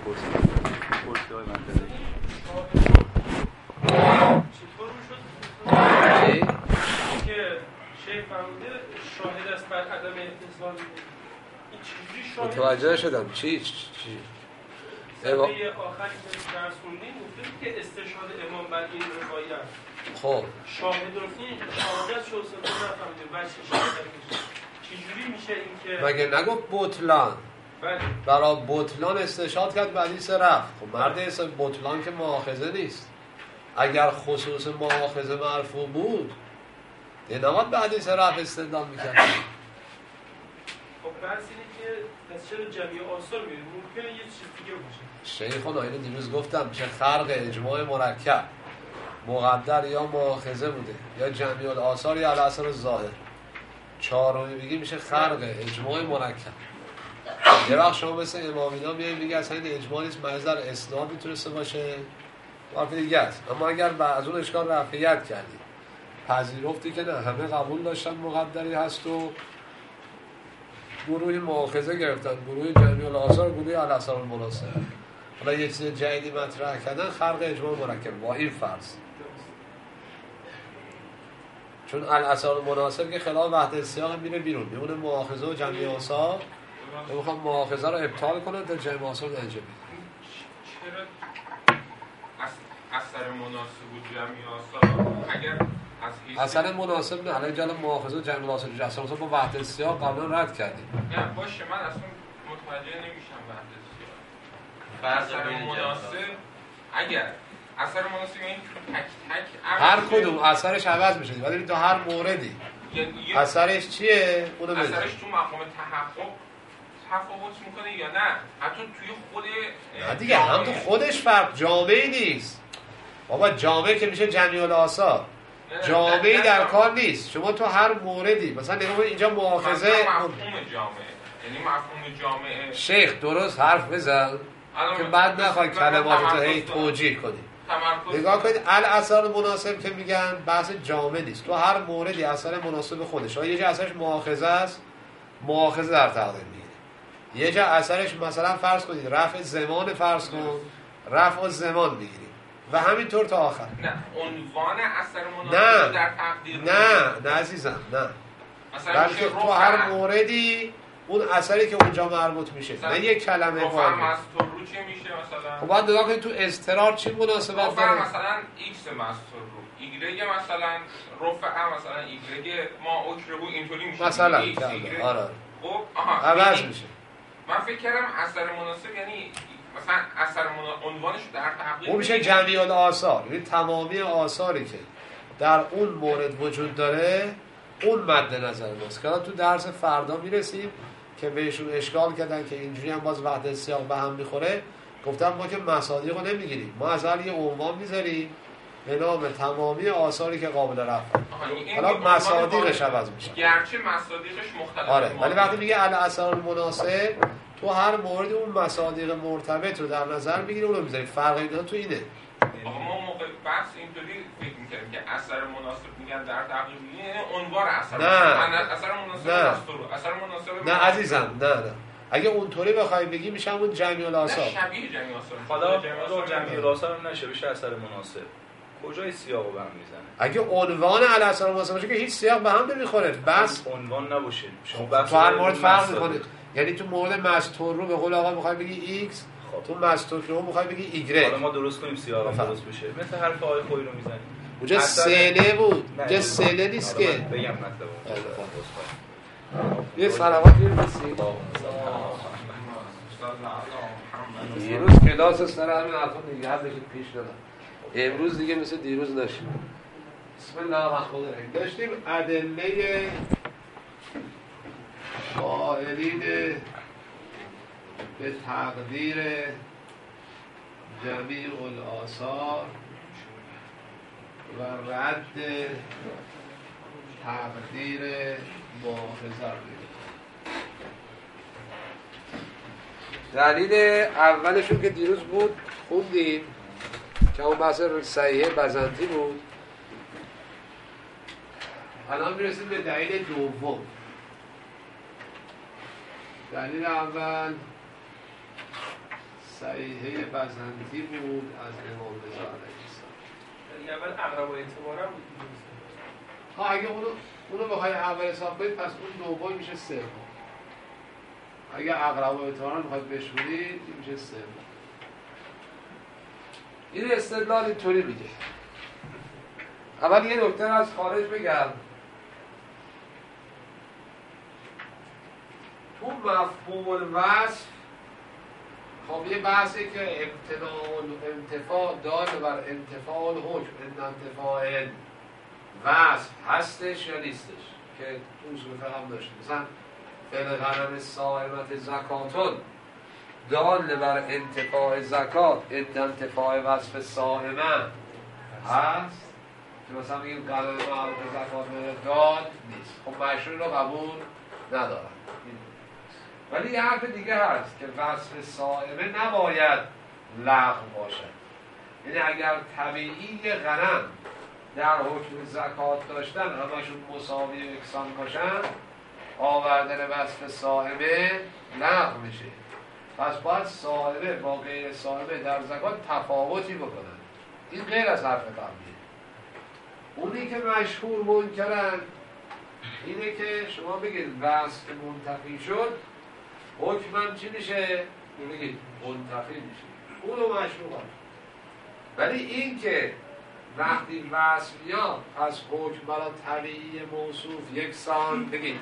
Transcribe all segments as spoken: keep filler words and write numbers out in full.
بپرسید پرسیده های منطقه چطور میشد چی؟ که شیخ فرموده شاهد است بر عدم اتصال این چجوری شاهد متوجه شدم چی چی صفحه آخری که درس خوندیم گفتیم که استشهاد امام بر این روایت خب شاهد این شهادت شو سنت نفهمیده بچه شهادت میشه چجوری میشه این که مگه نگفت بطلان بله برای بطلان استشهاد کرد بعدیس رفت. خب مرد اسم بطلان که مؤاخذه نیست. اگر خصوص مؤاخذه مرفوع بود یه نماد بعدیس رفت استدلال میکرد. خب بحث اینه که پس چرا جمعی آثار میریم ممکنه یه چیز دیگه باشه. شیخون اینو دیروز گفتم میشه خرق اجماع مرکب مقدر یا مؤاخذه بوده یا جمعی الاثار یا الاثر ظاهر. چهارمی بگی میشه خرق اجماع مرکب. یه وقت شما مثل امامینا میایید میگه اصلا این اجماع نیست محض اسناد میتونسته باشه حرف دیگه است. اما اگر از اون اشکال رفعیت کردی پذیرفتی که نه همه قبول داشتن مقدری هست و گروهی مؤاخذه گرفتن گروهی جمعی الاثار گروهی الاثار المناسب حالا یه چیز جدیدی مطرح کردن خرق اجماع مرکب با این فرض چون الاثار المناسب که خلاف وحدت سیاق میره بیرون میمونه مؤاخذه و جمعی آثار و میخوام مؤاخذه رو ابطال کنن تا جمعی آثار نجا بید. چرا اثر مناسب و جمعی آثار اگر اثر مناسب نه الان جلو مؤاخذه و جمعی آثار جسم مثلا با وحدت سیاق قبلا رد کردیم. نه باشه من اصلا متوجه نمیشم وحدت سیاق. اثر مناسب اگر اثر مناسب این تک تک هر کدوم اثرش عوض میشه ولی تو هر موردی یعنی اثرش چیه اونو بده. اثرش تو مقام تحقق تفاوت میکنه یا نه حتی توی خود نه دیگه هم تو خودش فرق جامعی نیست بابا جامعه که میشه جمعی الاثار جامعی در کار نیست شما تو هر موردی مثلا نگاه اینجا مؤاخذه مفهوم جامعه یعنی مفهوم جامعه شیخ درست حرف بزن که بعد نخوای کلمات رو هی توجیه کنی. نگاه کنید الاثار مناسب که میگن بحث جامعه نیست تو هر موردی اثر مناسب خودش یه جا اثرش مؤاخذه است مؤاخذه در تقدیم میگیره یه جا اثرش مثلا فرض کنید رفع زمان فرض کن رفع زمان میگیری و همینطور تا آخر. نه عنوان اثر مناسب در تقدیر نه نه عزیزم نه بلکه تو هر موردی اون اثری که اونجا مربوط میشه نه یک کلمه واحد مستور رو چه میشه مثلا خب بعد نگاه کنید تو اضطرار چی مناسبت داره مثلا ایکس مستور رو ایگرگ مثلا رفع مثلا ایگرگ ما اوکربو اینطوری میشه مثلا آره خب آها عوض میشه. من فکر کردم اثر مناسب یعنی مثلا اثر عنوانش در تحقیق اون میشه جمعی الاثار یعنی تمامی آثاری که در اون مورد وجود داره اون مد نظر ماست که تو درس فردا میرسیم که بهشون اشکال کردن که اینجوری هم باز وحدت سیاق به هم میخوره گفتم ما که مصادیق رو نمیگیریم ما از اول یه عنوان میذاریم به نام تمامی آثاری که قابل رفع حالا مصادیقش عوض میشه گرچه مصادیقش مختلفه آره ولی وقتی میگه الاثار المناسب تو هر مورد اون مصادیق مرتبط رو در نظر میگیره اون رو میذاری فرق اینا تو اینه. آقا ما موقع بحث اینطوری فکر می‌کردیم که اثر مناسب میگن در تقدیر یعنی عنوان اثر نه اثر مناسب نه اثر مناسب نه عزیزم نه نه اگه اونطوری بخوای بگی میشه اون جمعی الاثار شبیه جمعی آثار حالا جمعی الاثار هم نشه بشه اثر مناسب کجای سیاقو به هم میزنه اگه عنوان الاثار المناسب باشه که هیچ سیاق به هم نمیخوره بس عنوان نباشه شما بحث تو هر مورد فرق میکنه یعنی تو مورد مستور رو به قول آقا میخوای بگی ایکس تو مستور رو میخوای بگی ایگرگ حالا ما درست کنیم سیاق درست بشه مثل حرف آی خوی رو میزنیم اونجا سله بود اونجا سله نیست که بگم مطلب یه صلوات میرسیم دیروز کلاس سر همین حرفا دیگه حدش پیش دادم امروز دیگه مثل دیروز نشیم. بسم الله الرحمن الرحیم. داشتیم ادله قائلین به تقدیر جمیع الاثار و رد تقدیر مؤاخذه. دلیل اولشون که دیروز بود خوندیم که اون بحث صحیح بزنطی بود. الان میرسیم به دلیل دوم. دلیل اول صحیحه بزنطی بود از امام رضا علیه السلام. یعنی اول اقرب و اعتبارم بود. ها اگه اونو اونو بخوای اول حساب کنید پس اون دوم میشه سوم. اگه اقرب و اعتبارم میخواید بشورید این میشه سوم. این استدلال اینطوری میگه. اول یه نکته از خارج بگم. تو مفهوم الوصف خب یه بحثی که امتناع انتفاع دال بر انتفاع الحکم ان انتفاع وصف هستش یا نیستش که تو اصول فقه هم داشتیم. مثلا فعل غنم صائمت زکاتون دال بر انتفاع زکات ان انتفاع وصف صائمه هست که مثلا میگیم غنم معروف زکات داد نیست. خب مشروع رو قبول ندارن. ولی یه حرف دیگه هست که وصف صائمه نباید لغو باشد. یعنی اگر طبیعی غنم در حکم زکات داشتن همشون مساوی و یکسان باشن آوردن وصف صائمه لغو میشه. پس باید صائمه با غیر صائمه در زکات تفاوتی بکنن. این غیر از حرف قبلیه. اونی که مشهور منکرن اینه که شما بگید وصف منتفی شد حکمم چی میشه؟ بگید منتفی میشه. اونو مشروع هست. ولی این که وقتی وصف یا پس حکم برای طبیعی موصوف یکسان بگید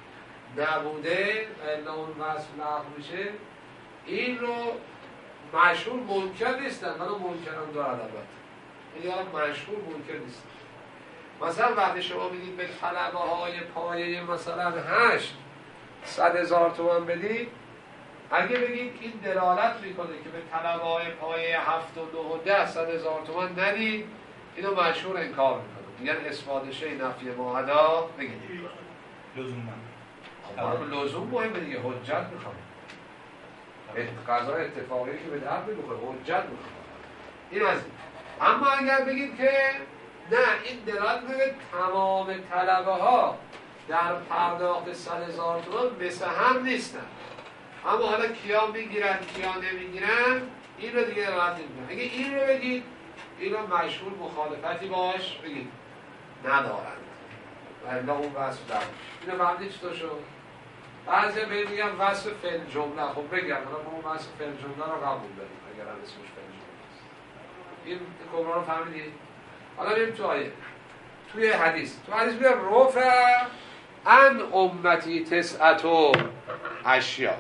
نبوده الا اون وصف لغو میشه، این رو مشهور منکر نیستن، ولی منکر هم دارن. البته این هم مشهور منکر نیستن. مثلا وقتی شما میدید به طلبه های پایه مثلا هشت صد هزار تومان بدید، اگه بگید این دلالت میکنه که به طلبه های پایه هفت و نه و ده صد هزار تومان ندید، اینو مشهور انکار میکنه. میگن اثبات شی نفی معدا بگید لزوما. خب لزوم مهمه دیگه، حجت میخوام. قضا اتفاقی که به درد میخوره حجت میخوام. این از این. اما اگر بگید که نه این دلالت میکنه تمام طلبه ها در پرداخت صد هزار تومان مثل هم نیستن، اما حالا کیا میگیرن کیا نمیگیرن، این رو دیگه دلالت نمیکنه. اگه این رو بگید این رو مشهور مخالفتی باش بگید ندارند و الا اون وصف در این رو فهمدی چطور شد؟ بعضی به میگن وصف فعل جمله. خب بگم ما اون وصف فعل جمله رو قبول داریم اگر هم اسمش فعل جمله است. این کبرا رو فهمیدید؟ حالا بریم تو آیه. توی حدیث تو حدیث میگه رفع ان امتی تسعت و اشیا.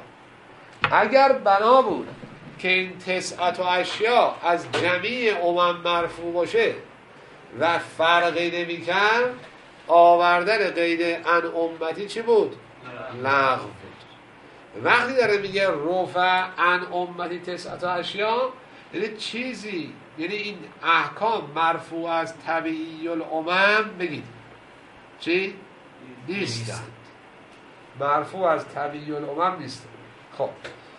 اگر بنا بود که این تسعت و اشیا از جمیع امم مرفوع باشه و فرقی نمی‌کرد، آوردن قید ان امتی چی بود؟ لغو بود. وقتی داره میگه رفع ان امتی تسعت و اشیا، یعنی چیزی، یعنی این احکام مرفوع از طبیعی الامم بگید چی؟ نیستند. مرفوع از طبیعی الامم نیستند. خب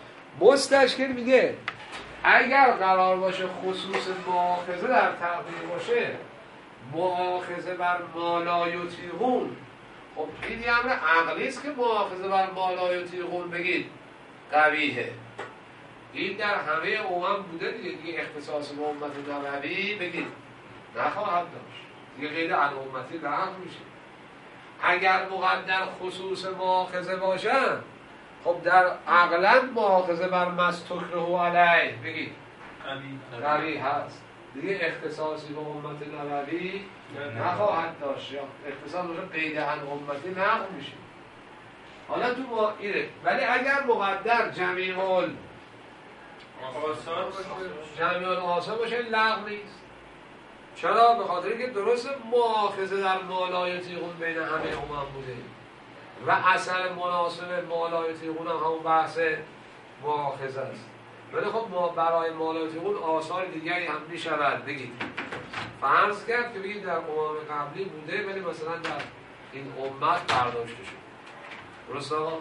مستشکل میگه اگر قرار باشه خصوص مؤاخذه در تقدیر باشه، مؤاخذه بر ما لا یطیقون، خب این یه امر عقلی است که مؤاخذه بر ما لا یطیقون بگید قبیحه. این در همه امم بوده دیگه، دیگه اختصاص به امت نبوی بگید نخواهد داشت دیگه، غیر عن امتی لغو میشه. اگر مقدر خصوص مؤاخذه باشن، خب در عقلا مؤاخذه بر مستکره علیه بگید قبیح هست دیگه، اختصاصی به امت نبوی نخواهد داشت یا اختصاص باشه قید عن امتی لغو میشه. حالا تو ما اینه. ولی اگر مقدر جمیع ال آثار باشه، جمیع الآثار باشه لغو نیست. چرا؟ به خاطر اینکه درست مؤاخذه در ما لا یطیقون بین همه امم بوده و اثر مناسب ما لا یطیقون هم همون بحث مؤاخذه است. ولی خب ما برای ما لا یطیقون آثار دیگری هم میشود بگید. فرض کرد که بگید در امم قبلی بوده ولی مثلا در این امت برداشته شد. درست آقا؟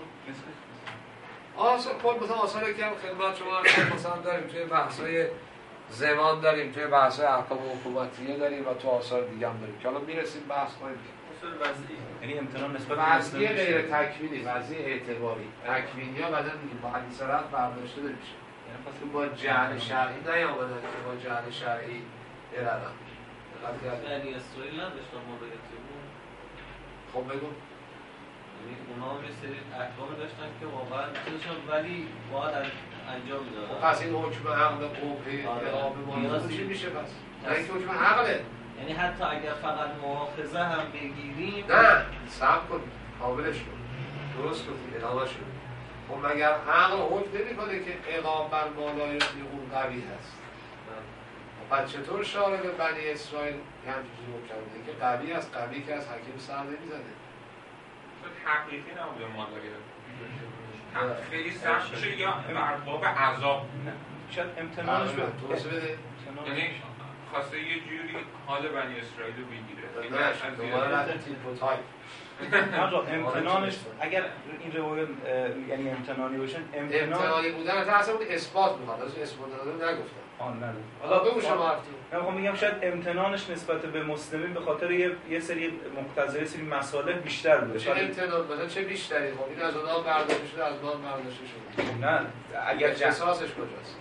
آثار خود مثلا آثاری که هم خدمت شما مثلا داریم توی بحث‌های زمان داریم، توی بحث‌های احکام حکومتیه داریم و تو آثار دیگه هم داریم که حالا میرسیم بحث کنیم. اصول وضعی، یعنی امتنان نسبت به وضعی غیر تکوینی، وضعی اعتباری. تکوینی ها بعداً میگیم با حدیث رفت برداشته نمیشه. با جهل شرعی نیامدن که با جهل شرعی برن. یعنی اسرائیل نداشتن مالایتی بود. خب بگو. یعنی اونا هم یه سری احکام داشتن که واقعا میتونشن ولی باید انجام میدادن. پس این حکم عقل قبحه اقامه مالایتی چی میشه پس؟ نه اینکه حکم عقله. یعنی حتی اگر فقط مؤاخذه هم بگیریم نه صبر کن قابلش کن درست کنی ادامه شد. خب مگر عقل حکم نمی کنه که اقام بر مالایتی اون قوی هست؟ پس چطور شارع به بنی اسرائیل همچین چیزی حکم کرده که قوی است؟ قوی که از حکیم سر نمیزنه. حقیقی نبوده مالایت خیلی سخت شه یا بر باب عذاب شاید امتنانش به توضیح بده. یعنی خواسته یه جوری حال بنی اسرائیل رو بگیره. نه دوباره رفت تیپ و تایپ. امتنانش اگر این روایت یعنی امتنانی باشن امتنان امتنانی بودن تا اصلا اون اثبات میخواد. از اثبات نداره نگفتم. آن نداره. حالا بگو شما حرفتون. من میخوام بگم شاید امتنانش نسبت به مسلمین به خاطر یه یه سری مقتضیات سری مصالح بیشتر بوده. چه امتنان مثلا چه بیشتری؟ خب این از اونها برداشته شده از ما برداشته شده. نه اگر اساسش کجاست؟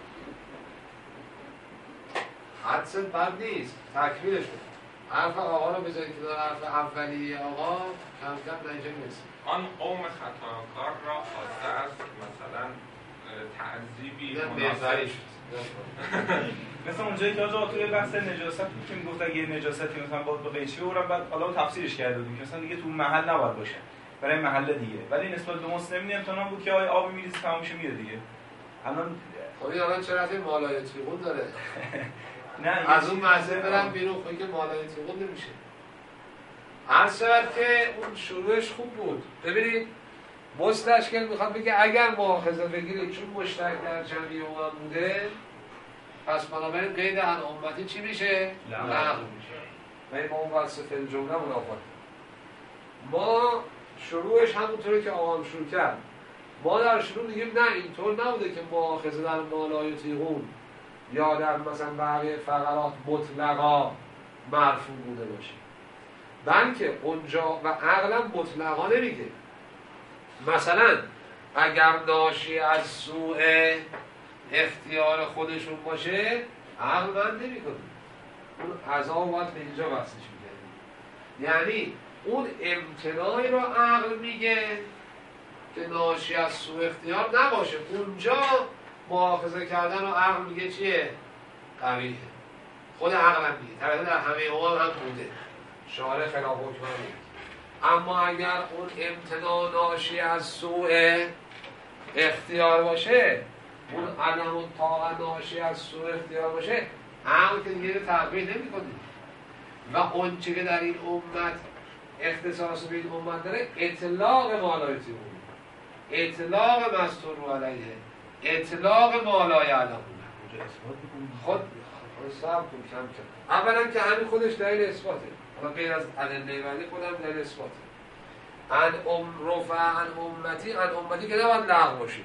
حدس بد نیست. تکمیلش کن. حرف آقا رو بذارید که داره حرف اولیه آقا کم کم نتیجه میرسه. آن قوم خطاکار را خواسته است مثلا تعذیبی مناسب مثلا اونجایی که آقا توی بحث نجاست بود که میگفت اگه نجاستی مثلا باید به قیچی ببرن بعد حالا تفسیرش کرده بود که مثلا دیگه تو محل نباید باشه برای محل دیگه ولی نسبت به مسلمین امتنان بود که آقا آب میریزه تمام میشه میره دیگه. الان خب این الان چه رفتی مالایتی خون داره؟ نه از اون مزه برم بیرون خود که مالایتی خون نمیشه. هر شود که اون شروعش خوب بود. ببینید مستشکل میخواد بگه اگر مؤاخذه بگیرید چون مشترک در جمعی اومد بوده پس بنابراین قید عن امتی چی میشه؟ لغو میشه. و این با اون وصف الجمله منافات. ما شروعش همونطوری که آقام شروع کرد ما در شروع میگیم نه اینطور نبوده که مؤاخذه در مالایتی خون یا در مثلا بقیه فقرات مطلقا مرفوع بوده باشه بلکه اونجا و عقلا مطلقا نمیگه. مثلا اگر ناشی از سوء اختیار خودشون باشه عقل من نمی کنه اون عذاب باید به اینجا بستش میگه. یعنی اون امتناعی رو عقل میگه که ناشی از سوء اختیار نباشه اونجا مؤاخذه کردن و عقل میگه چیه؟ قویه. خود عقل هم میگه طبعا در همه اوام هم بوده شارع خلاف حکمانی. اما اگر اون امتناع ناشی از سوء اختیار باشه اون عدم اون طاقت ناشی از سوء اختیار باشه عقل که دیگه تغییر نمی کنه و اون چی که در این امت اختصاص به این امت داره اطلاق مالایتی اون اطلاق مستور رو علیه اطلاق مالای علم خود صبر کن کم کم. اولا که همین خودش دلیل اثباته حالا غیر از ادله بعدی خودم دلیل اثباته. ان ام رفع ان امتی ان امتی که نباید لغو باشه.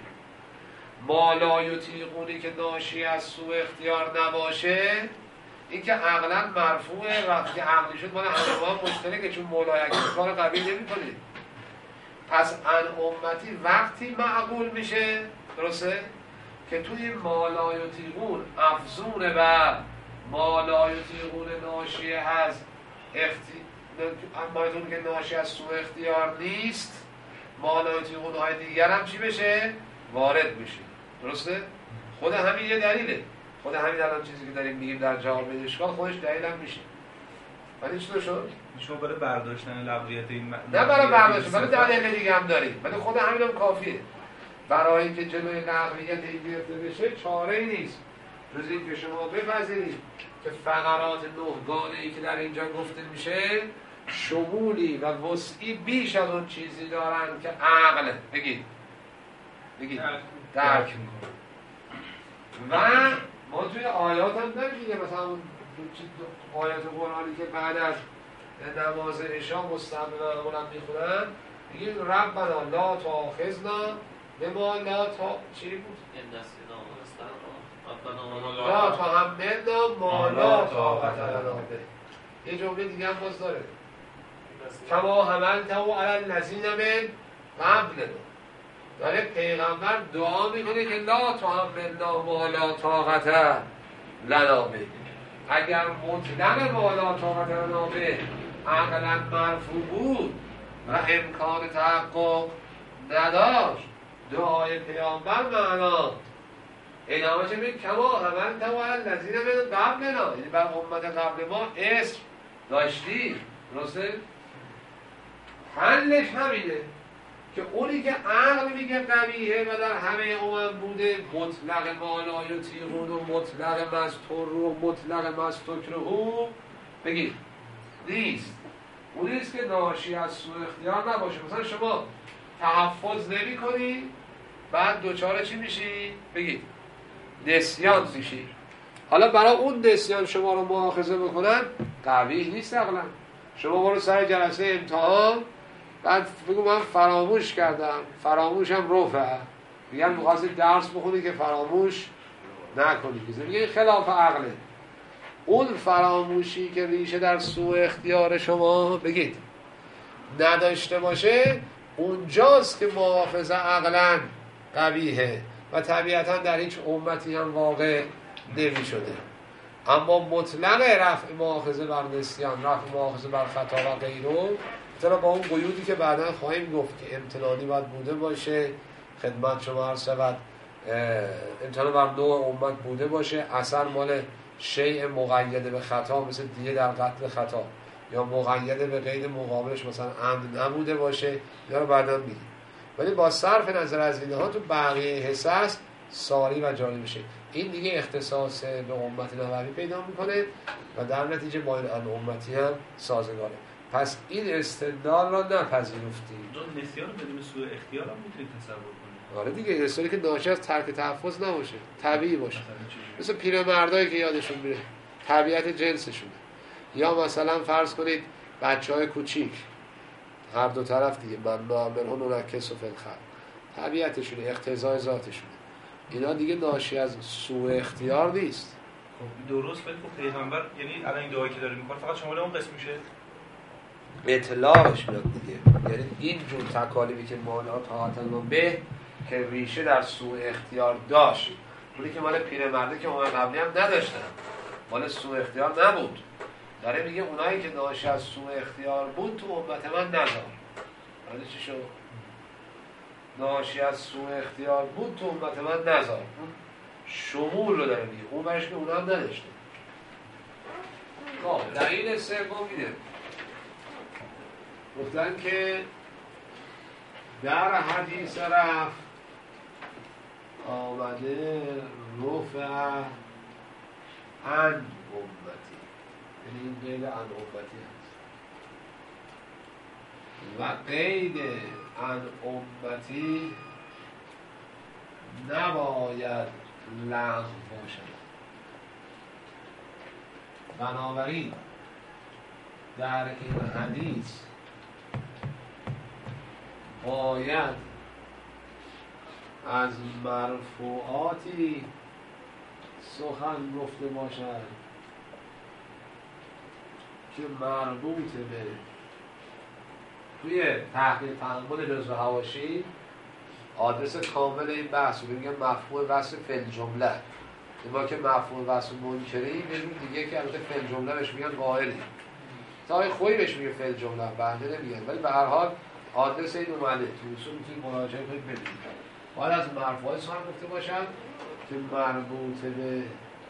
مالایطیقونی که ناشی از سوء اختیار نباشه این که عقلا مرفوعه وقتی که عقلی شد مال همه ما مشترکه چون مولای کار قبیل نمی کنه. پس ان امتی وقتی معقول میشه درسته که توی مالایطیقون افزون بر مالایطیقون ناشی از اختی... مالایطیقون که ناشی از سوء اختیار نیست مالایطیقون های دیگر هم چی بشه؟ وارد بشه. درسته؟ خود همین یه دلیله. خود همین الان چیزی که داریم میگیم در جواب اشکال خودش دلیل هم میشه. ولی چطور شد؟ شما برای برداشتن لغویت این م... نه برای برداشتن ولی دلیل دیگه هم داریم. ولی خود همین هم کافیه. برای اینکه جلوی لغویت این گرفته بشه چاره‌ای نیست. جز این که شما بپذیرید که فقرات نهگانه‌ای که در اینجا گفته میشه شمولی و وسعی بیش از اون چیزی دارن که عقل بگید بگید درک میکنه. و ما توی آیات هم داریم دیگه مثلا اون آیات قرآنی که بعد از نماز عشا مستحب معمولا میخونن میگیم ربنا لا تؤاخذنا بما لا تا چی بود؟ لا تحملنا ما لا طاقت لنا به. یه جمله دیگه هم باز داره کما حملته علی الذین من قبلنا داره پیغمبر دعا میکنه که لا تحملنا ما لا طاقت لنا به. اگر مطلق ما لا طاقت لنا به عقلا مرفوع بود و امکان تحقق نداشت، دعای پیامبر معنا ادامه چه میگه کما عمل توال الذین من قبلنا، یعنی بر امت قبل ما اسم داشتی. درسته؟ حلش همینه که اونی که عقل میگه قویه و در همه امم بوده، مطلق مالا یطیقون و مطلق مستور و مطلق مستکرهو بگید نیست. اون نیست که ناشی از سوء اختیار نباشه. مثلا شما تحفظ نمی کنی بعد دوچاره چی میشی؟ بگید نسیان میشی. حالا برای اون نسیان شما رو مؤاخذه بکنن قوی نیست عقلا. شما برو سر جلسه امتحان بعد بگو من فراموش کردم، فراموشم رفع، میگن می‌خواستی درس بخونی که فراموش نکنی، میگه خلاف عقله. اون فراموشی که ریشه در سوء اختیار شما بگید نداشته باشه، اونجاست که محافظه عقلا قویه و طبیعتا در هیچ امتی هم واقع نمی شده. اما مطلق رفع مؤاخذه بر نسیان، رفع مؤاخذه بر خطا و غیره، مثلا با اون قیودی که بعدا خواهیم گفت که امتنانی باید بوده باشه، خدمت شما عرض شود امتنان بر نوع امت بوده باشه، اثر مال شیء مقید به خطا مثل دیه در قتل خطا یا مقید به قید مقابلش مثلا عمد نبوده باشه، یا رو بعدا میگیم. ولی با صرف نظر از اینها تو بقیه حصص ساری و جاری میشه. این دیگه اختصاص به امت نبوی پیدا میکنه و در نتیجه با این امتی هم سازگاره. پس این استدلال را نپذیرفتیم. نسیان رو بدون سوء اختیار هم میتونید تصور کنید. آره دیگه، استدلالی که ناشی از ترک تحفظ نباشه، طبیعی باشه. مثل پیرمردایی که یادشون میره طبیعت جنسشونه، یا مثلا فرض کنید بچهای کوچیک، هر دو طرف دیگه من نعملون و نکس و فلخر، طبیعتشونه، اقتضای ذاتشونه. اینا دیگه ناشی از سوء اختیار نیست. خب درست. ولی خب پیغمبر یعنی الان این دعایی که داره میکنه فقط شامل اون قسم میشه؟ اطلاقش میاد دیگه. یعنی این جور تکالیفی که مولا طاعت به که ریشه در سوء اختیار داشت، اونی که مال پیرمرده که اون قبلی هم نداشتن، مال سوء اختیار نبود، داره میگه اونایی که ناشی از سوء اختیار بود تو امت من نذار. حالا چی شد؟ ناشی از سوء اختیار بود تو امت من نذار، شمول رو داره میگه، اون برش که اونا هم نداشته. خب دلیل سوم میده گفتن که در حدیث رفع آمده رفع عن امتی، یعنی این قید عن امتی هست و قید عن امتی نباید لغو باشد. بنابراین در این حدیث باید از مرفوعاتی سخن گفته باشد که مربوط به توی تحقیق تأمل جزو حواشی آدرس کامل این بحث رو میگن مفهوم وصف فعل جمله. ما که مفهوم وصف منکری یه جور دیگه که البته فعل جمله بهش میگن قائلی، تا های خوبی بهش میگه فعل جمله بنده نمیگن، ولی به هر حال آدرس این اومده تو اصول میتونید مراجعه کنید ببینید. باید از مرفوعات سخن گفته باشن که مربوط به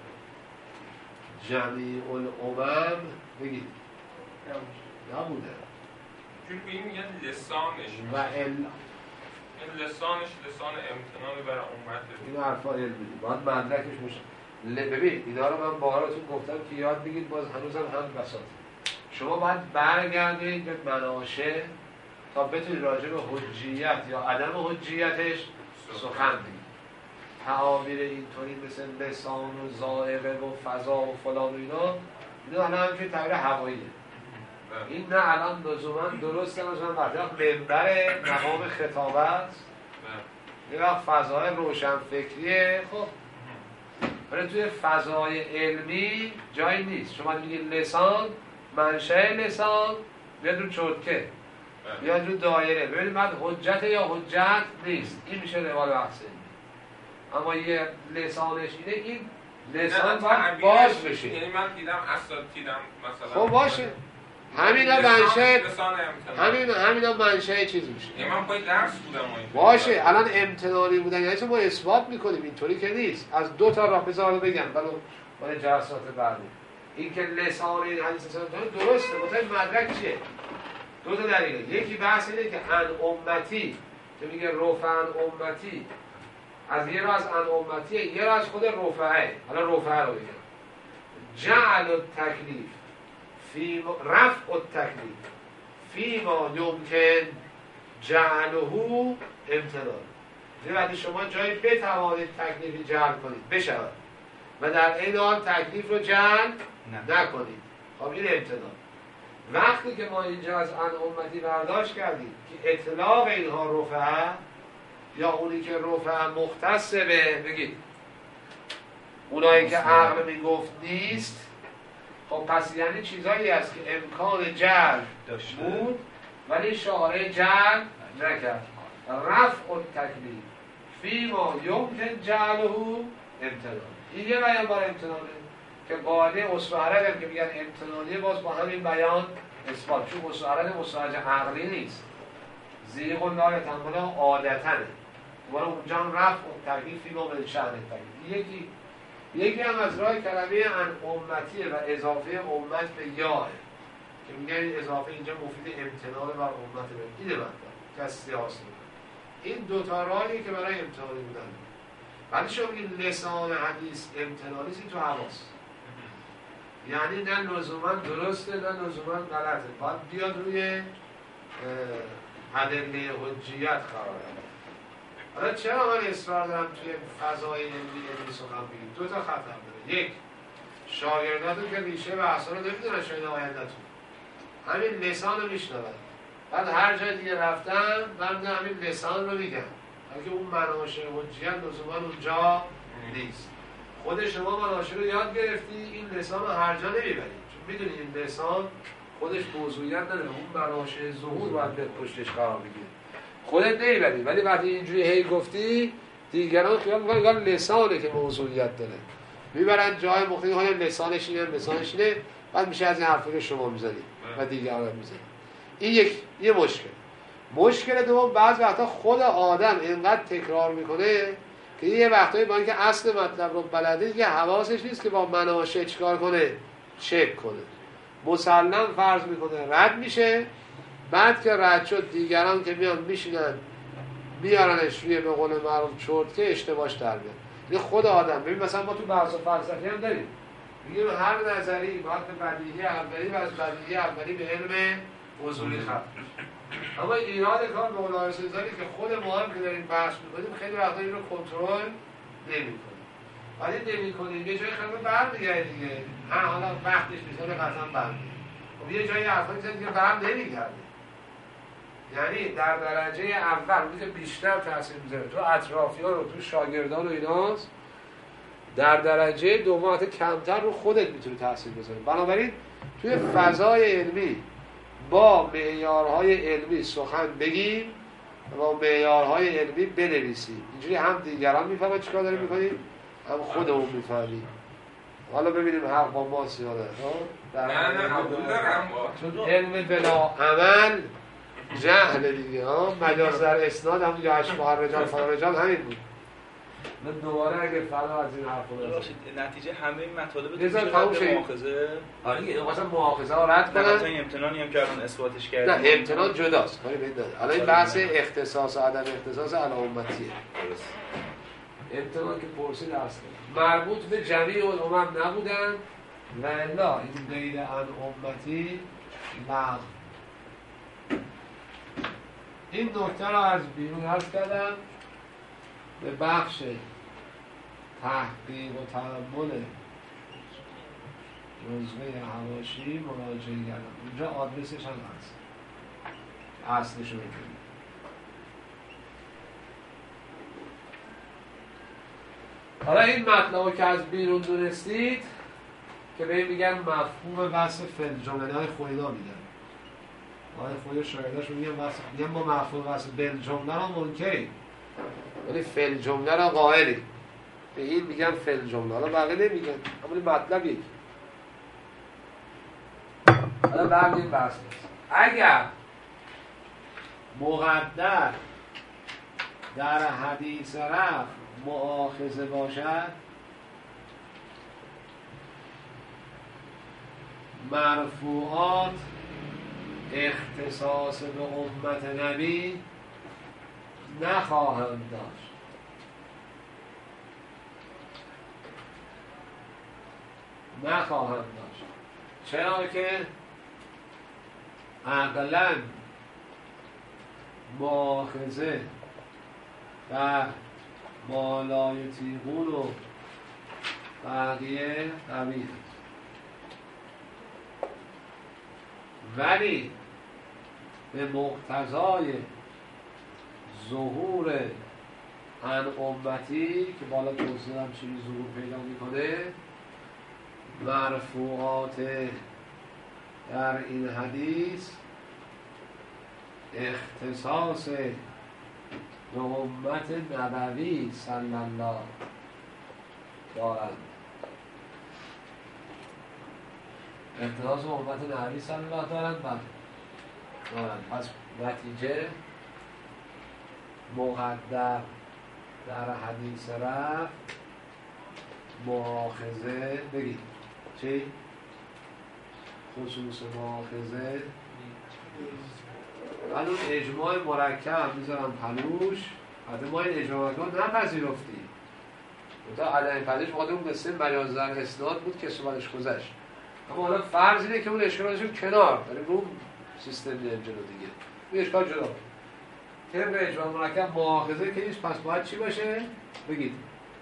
جمیع الامم بگید نبوده. چون به این میگن لسانش و ال این لسانش لسان امتنانی برای امته. این حرفا علم بدید، باید مدرکش باشه. ببین اینا رو من باراتون گفتم که یاد بگید، باز هنوزم هم بساطه. شما باید برگردید به مناشه تا بتونید راجع به حجیت یا عدم حجیتش سخن بگید. تعابیر اینطوری مثل لسان و ذائقه و فضا و فلان و اینا، اینا الان هم که تعبیر هواییه. این نه الان لزوما درسته، مثلا وقتی منبر مقام خطاب است، یه وقت فضای روشنفکریه. خب ولی توی فضای علمی جایی نیست. شما میگید لسان، منشأ لسان بیاد رو چرتکه، بیاد رو دایره. ببینید بعد حجت یا حجت نیست، این میشه روال بحث. اما یه لسانش اینه، این لسان باید باز بشه. یعنی من دیدم اساتیدم مثلا خب باشه، همینا منشه لسان همین همینا منشه چیز میشه. یعنی من پای درس بودم باشه الان امتنانی بودن یعنی ما اثبات میکنیم، اینطوری که نیست. از دو تا راه بذار بگم ولی برای جلسات بعدی این که لسان این حدیث لسان درسته، مطابق مدرک چیه؟ دو تا دلیله. یکی بحث اینه که ان امتی که میگه رفع ان امتی، از یه راه از ان امتیه، یه راه از خود رفعه. حالا رفعه رو بگم. جعل التکلیف فی رفع التکلیف فی ما یمکن جعله امتنان. یه وقتی شما جایی بتوانید تکلیفی جعل کنید بشود و در این حال تکلیف رو جعل نکنید، خب این امتنان. وقتی که ما اینجا از ان امتی برداشت کردیم که اطلاق اینها رفعه یا اونی که رفعه مختص به بگید اونایی که عقل میگفت نیست، خب پس یعنی چیزایی هست که امکان جعل بود ولی شارع جعل نکرد. رفع التکلیف فی ما یمکن جعله امتنان. این یه بیان بار امتنانه که قاعده اصول که میگن امتنانیه، باز با همین بیان اثبات، چون اصول مستعرض عقلی نیست. زیغ الله یتمنى عادتنه ولی اونجا هم رفع التکلیف فی ما من شأن التکلیف. یکی یکی هم از راه کلمه ان امتیه و اضافه امت به یاه که میگن اضافه اینجا مفید امتنان بر امت به این مطلب که از سیاس میگن. این دوتا راهی که برای امتحانی بودن. ولی شما میگید لسان حدیث امتحانی سی تو حواس، یعنی نه لزوما درسته نه لزوما غلطه، باید بیاد روی ادله حجیت قرار بگیره. حالا چرا من اصرار دارم توی فضای علمی علمی سخن بگیم؟ دو تا خطر داره. یک، شاگرداتون که ریشه و اصلا رو نمیدونن شاید آینده‌تون همین لسان رو میشنون، بعد هر جای دیگه رفتن بعد همین لسان رو میگن، اگه اون مناشه حجیت لزوما اونجا نیست. خود شما مناشه رو یاد گرفتی، این لسان رو هر جا نمیبرید، چون میدونی این لسان خودش موضوعیت نداره، اون مناشه ظهور باید به پشتش قرار بگیره، خودت نمیبری. ولی وقتی اینجوری هی گفتی دیگران خیال میکنن یا لسانه که موضوعیت داره، میبرن جای مختلف، های لسانش اینه لسانش اینه، بعد میشه از این حرفا که شما میزنید و دیگران میزنید. این یک یه مشکل. مشکل دوم، بعض وقتا خود آدم اینقدر تکرار میکنه که یه وقتایی با اینکه اصل مطلب رو بلده که حواسش نیست که با مناشه چیکار کنه، چک کنه، مسلم فرض میکنه رد میشه. بعد که رد شد دیگران که میان میشینن میارنش روی به قول معروف چرت که اشتباهش در میاد. این خود آدم. ببین مثلا ما تو بحث فلسفی هم داریم، میگیم هر نظری باید به بدیهی اولی و از بدیهی اولی به علم اصولی ختم. اما ایراد کار به مولانا سزاری که خود ما هم که داریم بحث میکنیم خیلی وقتا این رو کنترل نمی‌کنیم. ولی نمی‌کنیم یه جای خیلی برمیگرده دیگه. ها حالا وقتش میذاره قطعا برمیگرده. خب یه جایی حرفا میزنه که بر نمیگرده. یعنی در درجه اول میگه بیشتر تاثیر میذاره تو اطرافیان و تو شاگردان و ایناست، در درجه دوم کمتر رو خودت میتونی تاثیر بذاری. بنابراین توی فضای علمی با معیارهای علمی سخن بگیم و با معیارهای علمی بنویسیم، اینجوری هم دیگران میفهمن چیکار داریم میکنیم هم خودمون میفهمیم. حالا ببینیم حق با ما سیاده. نه نه قبول دارم، چون علم بلا عمل جهل دیگه ها. مجاز در اسناد هم یا اشباه رجال فلا رجال همین بود. من دوباره اگه فلا از این حرف رو باشید نتیجه همه این مطالب بذار تموم شه. مؤاخذه آره دیگه مثلا مؤاخذه ها رد کنن. مثلا امتنانی هم کردن اثباتش کردن. نه امتنان جداست کاری بهت نداره. حالا این بحث اختصاص و عدم اختصاص علامتیه. درست. امتنان که پرسید اصلا مربوط به جمیع الامم نبودن و الا این غیر ان امتی لغو. این نکته را از بیرون عرض کردم به بخش تحقیق و تأمل جزوه حواشی مراجعه کردم. اونجا آدرسش هم هست، اصلش رو بکنید. حالا این مطلب که از بیرون دونستید که به این میگن مفهوم وصف فعل، جمله های خویدا میگن. آقای خود شاهداش میگن واسه میگن ما مفهوم واسه بل جمله رو منکریم ولی فعل جمله رو قائلیم. به این میگن فعل جمله، حالا بقیه نمیگن، اما مطلب یکی. حالا برگردیم بحث نیست. اگر مقدر در حدیث رفع مؤاخذه باشد، مرفوعات اختصاص به امت نبی نخواهند داشت. نخواهند داشت چرا که عقلاً مؤاخذه در بالای تیغون و بقیه قبیل، ولی به مقتضای ظهور ان امتی که بالا توضیح هم چیزی ظهور پیدا میکنه، مرفوعات در این حدیث اختصاص به امت نبوی صلی الله دارند. اختصاص به امت نبوی صلی الله دارند بله دارند. پس نتیجه مقدر در حدیث رفع مؤاخذه بگید چی؟ خصوص مؤاخذه بعد اون اجماع مرکب میذارم پلوش. حتی ما این اجماع مرکب نپذیرفتیم تا عدم پذیرش بخاطر اون قصه مجاز در اسناد بود که صحبتش گذشت. اما حالا فرض اینه که اون اشکالشون کنار داریم رو سیستم میایم جلو دیگه، اون اشکال جدا. طبق اجماع مرکب مؤاخذه که نیست، پس باید چی باشه؟ بگید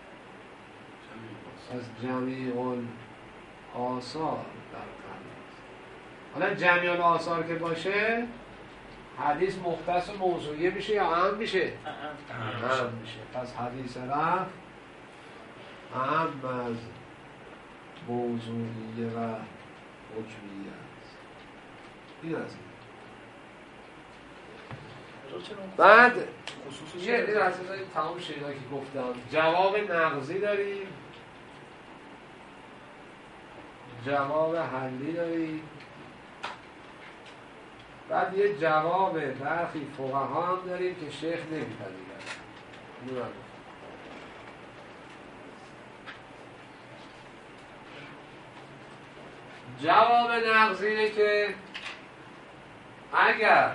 از جمیع آثار در قلب. حالا جمیع آثار که باشه حدیث مختص و موضوعیه میشه یا عام میشه؟ عام میشه. پس حدیث رفع عام از موضوعیه و حکمیه است. این از این. بعد یه این از این تمام شیدهایی که گفتم جواب نقضی داریم، جواب حلی داریم، بعد یه جواب برخی فقها هم داریم که شیخ نمی‌پذیرند. اینو نگفت. جواب نقضی اینه که اگر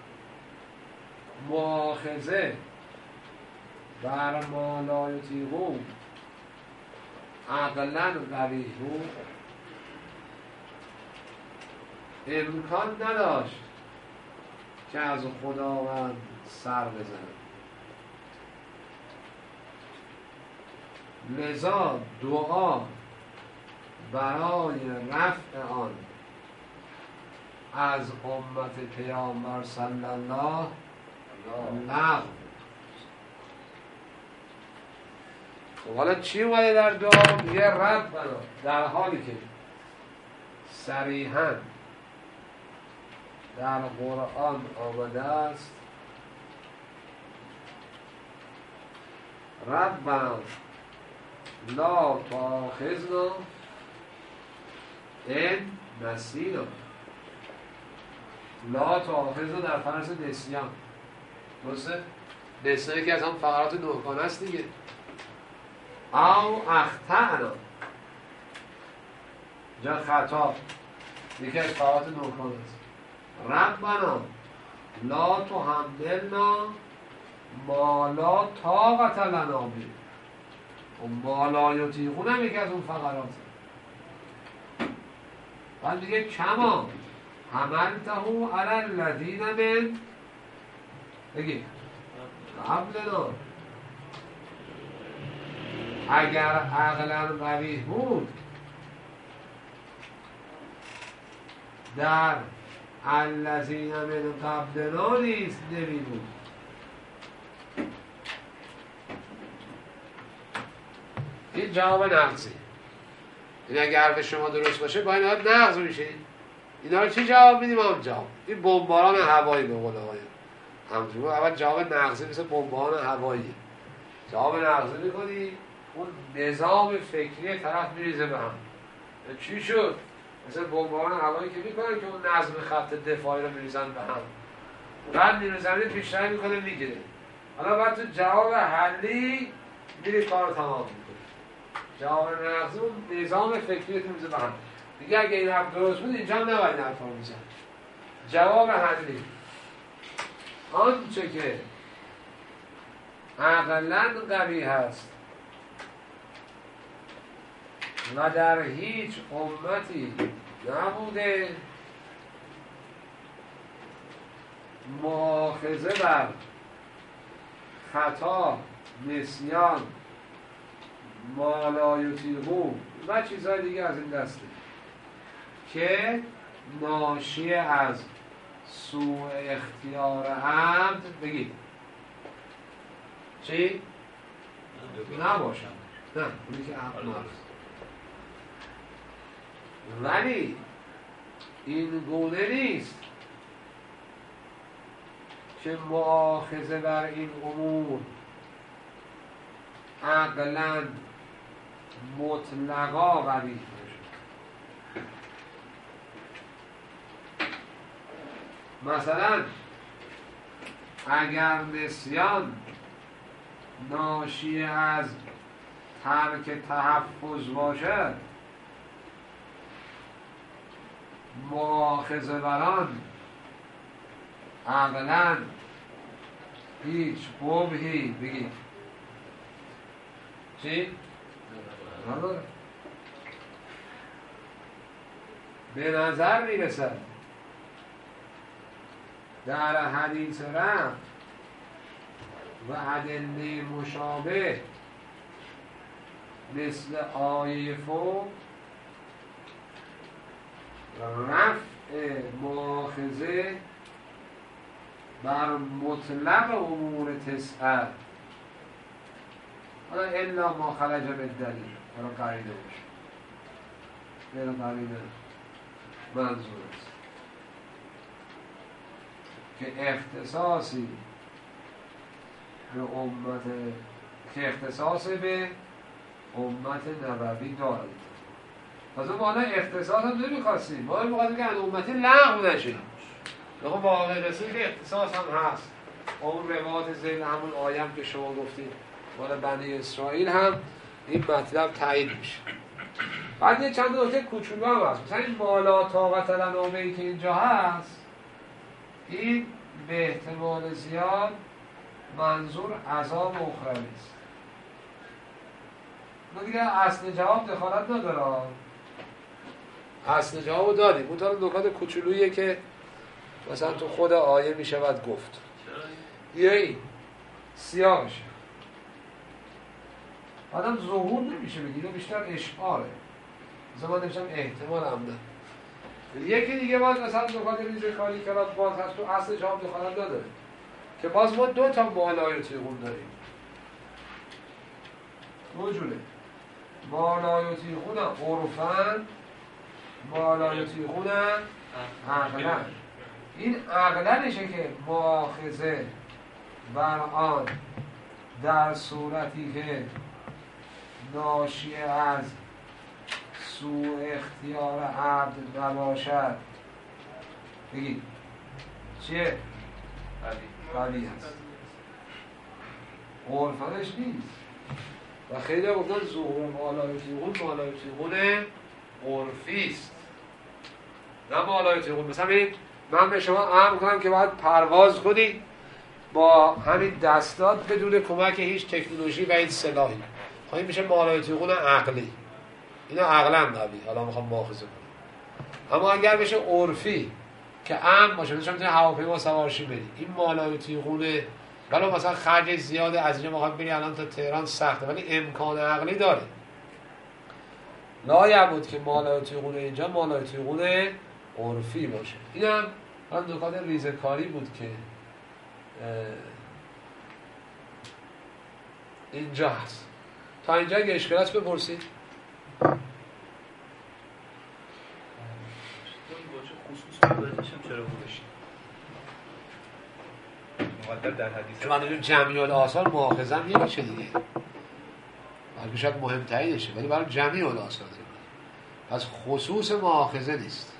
مؤاخذه بر ما لا یطیقون عقلاً قوی بود، امکان نداشت که از خداوند سر بزنه. لذا دعا برای رفع آن از امت پیامبر صلی الله لغو. خب حالا چی اومده در دعا؟ یه رب بنا در حالی که صریحاً در قرآن آمده است ربنا لا تؤاخذنا ان نسینا. لا تؤاخذنا در فرض نسیان، درسته؟ نسیان که از هم فقرات نهگانه است دیگه. او اخطأنا جا خطا یکی از فقرات نهگانه است. ربنا لا تحملنا ما لا طاقت لنا به. و ما لا یطیقون هم یکی از اون فقرات. بعد میگه کما حملته علی الذین من بگید قبلنا. اگر عقلا قوی بود در الذین من قبلنا نیست نمی بود. این جواب نقضی. این اگر حرف شما درست باشه باید نقض میشه. اینا رو چی جواب میدیم؟ هم جواب این بمباران هوایی به قول آقای همجوری اول جواب نقضی مثل بمباران هوایی جواب نقضی میکنی اون نظام فکری طرف میریزه به هم چی شد؟ مثل بمباران هوایی که میکنن که اون نظم خط دفاعی رو میریزن به هم بعد نیروی زمین پیشرفت میکنه میگیره حالا بعد تو جواب حلی میری کار رو تمام میکنی جواب نقضی اون نظام فکری تو میزه به هم دیگه اگه این حرف درست بود اینجا هم نباید این حرف رو میزن جواب حلی آنچه که عقلاً قوی هست و در هیچ امتی نبوده مؤاخذه بر خطا نسیان مالایوتیقون و چیزهای دیگه از این دسته که ناشی از سوء اختیار عمد بگید چی؟ نباشد نه اونی که عمد نباشد ولی این گونه نیست که مؤاخذه بر این امور عقلاً مطلقا قبیح باشد مثلا اگر نسیان ناشی از ترک تحفظ باشد مؤاخذه بران عقلاً هیچ قبحی بگید چی؟ نداره به نظر میرسد در حدیث رفع و ادله مشابه مثل آیه فوق رفع مؤاخذه بر مطلق امور تسعه حالا الا ما خرج به دلیل حالا قریده باشه غیر قریده منظور است که اختصاصی به امت که اختصاص به امت نبوی دارد پس اون معنی اختصاص هم نمیخواستیم ما میخواستیم که امتی لغو نشه لقا واقع رسید که اختصاص هم هست اون روایت ذیل همون آیم که شما گفتید مال بنی اسرائیل هم این مطلب تایید میشه بعد یه چند نکته کوچولو هم هست مثلا این مالا طاقت لنا که اینجا هست این به احتمال زیاد منظور عذاب اخروی است ما دیگه اصل جواب دخالت نداره اصل جواب دادیم اون تا نکات کوچولوییه که مثلا تو خود آیه میشود گفت یه این سیاقشه آدم ظهور نمیشه بگیره بیشتر اشعاره زمان نمیشم احتمال عمده یکی دیگه باز مثلا نکات ریزه کاری که باز هست تو اصل جواب دخالت نداره که باز ما دو تا مالای تیغون داریم دو جوره مالای تیغون عرفن مالای تیغون عقلن این عقلنشه که مؤاخذه بر آن در صورتی که ناشی از سوء اختیار عبد نباشد بگید چیه؟ قوی هست عرفنش نیست و خیلی ها گفتن ظهور مالای تیغون مالای تیغون عرفی است نه مالای تیغون مثلا ببینید من به شما امر کنم که باید پرواز کنید با همین دستات بدون کمک هیچ تکنولوژی و هیچ سلاحی خواهی میشه مالای تیغون عقلی اینا عقلا قوی حالا میخوام مؤاخذه کنم اما اگر بشه عرفی که امن باشه مثلا میتونی هواپیما سوارشی بری این مالای تیغونه ولی مثلا خرج زیاده از اینجا میخواد بری الان تا تهران سخته ولی امکان عقلی داره لا بود که مالای تیغونه اینجا مالای تیغونه عرفی باشه این هم هم نکات ریزکاری بود که اینجا هست تا اینجا اگه اشکالات بپرسید در حدیث چون من جمعی الآثار مؤاخذه هم یکیشه دیگه، بلکه شاید مهمترینشه، ولی برای جمعی الآثار داریم. پس خصوص مؤاخذه نیست.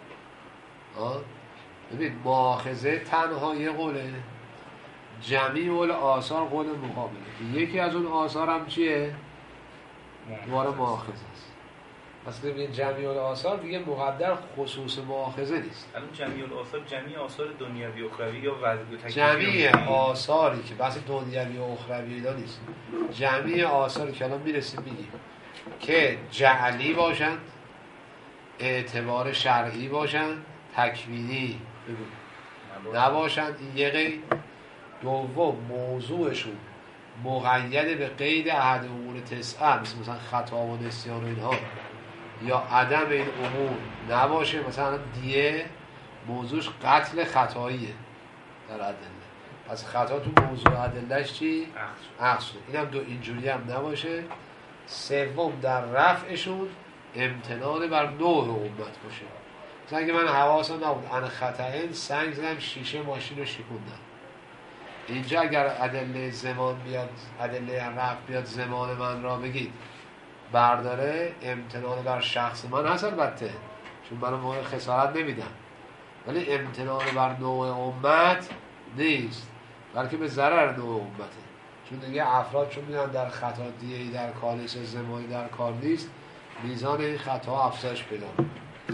آه؟ ببین مؤاخذه تنها یه قوله، جمعی الآثار قول مقابله. یکی از اون آثار هم چیه؟ دوباره مؤاخذه است. پس ببین جمعی الآثار دیگه مقدر خصوص مؤاخذه نیست. الان جمعی الآثار جمعی آثار دنیوی اخروی یا وضعی جمعی آثاری که بحث دنیوی و اخروی اینا نیست، جمعی آثاری که الان میرسیم میگیم که جعلی باشند، اعتبار شرعی باشند، تکوینی نباشند، این یه قید. دوم موضوعشون مقید به قید احد امور تسعه، مثل مثلا خطا و نسیان و اینها، یا عدم این امور نباشه. مثلا دیه موضوعش قتل خطاییه در ادله، پس خطا تو موضوع ادلهش چی؟ اخذ شد. این هم دو اینجوری هم نباشه. سوم در رفعشون امتنان بر نوع امت باشه. مثلا اگه من حواسم نبود ان خطأ سنگ زدم شیشه ماشین رو شکوندم، اینجا اگر ادله زمان بیاد، ادله رفع بیاد زمان من را بگید برداره، امتنان بر شخص من هست البته، چون من موقع خسارت نمیدم، ولی امتنان بر نوع امت نیست، بلکه به ضرر نوع امته. چون دیگه افراد چون میدونن در خطا دیهی در کار نیست، زمانی در کار نیست، میزان این خطا افزایش پیدا میکنه.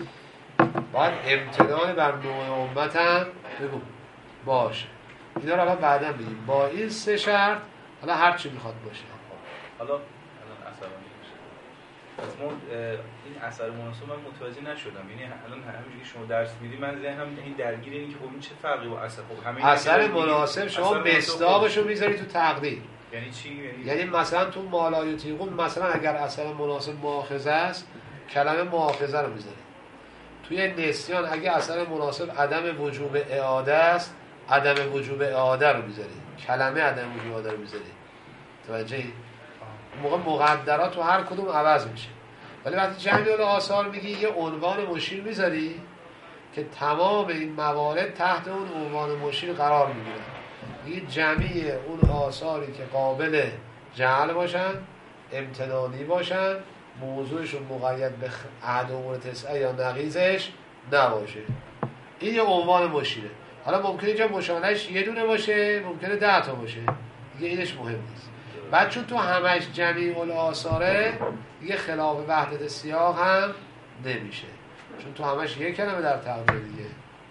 باید امتنان بر نوع امت هم بگو باشه. اینا رو الان بعدا بگیم. با این سه شرط حالا هر چی میخواد باشه. حالا الان اثر میشه. پس ما این اثر مناسب من متوجه نشدم. یعنی الان همینجوری که شما درس میدی من ذهنم این درگیر اینه که خب این چه فرقی با اثر، خب همین اثر مناسب شما مصداقشو میذاری تو تقدیر. یعنی چی؟ یعنی, یعنی مثلا تو مالایوتیقون مثلا اگر اثر مناسب مؤاخذه است، کلمه مؤاخذه رو میذاری. توی نسیان اگه اثر مناسب عدم وجوب اعاده است، عدم وجوب اعاده رو میذاری، کلمه عدم وجوب اعاده رو میذاری. توجهی؟ موقع مقدرات تو هر کدوم عوض میشه. ولی وقتی جمعی الآثار میگی یه عنوان مشیر میذاری که تمام این موارد تحت اون عنوان مشیر قرار میگیره. یه جمعی اون آثاری که قابل جعل باشن، امتنانی باشن، موضوعشون مقید به احد امور تسعه یا نقیضش نباشه. این یه عنوان مشیره. حالا ممکنه اینجا مشانش یه دونه باشه، ممکنه ده تا باشه، دیگه اینش مهم نیست. بعد چون تو همش جمعی الآثاره دیگه خلاف وحدت سیاق هم نمیشه، چون تو همش یک کلمه در تقدیر دیگه.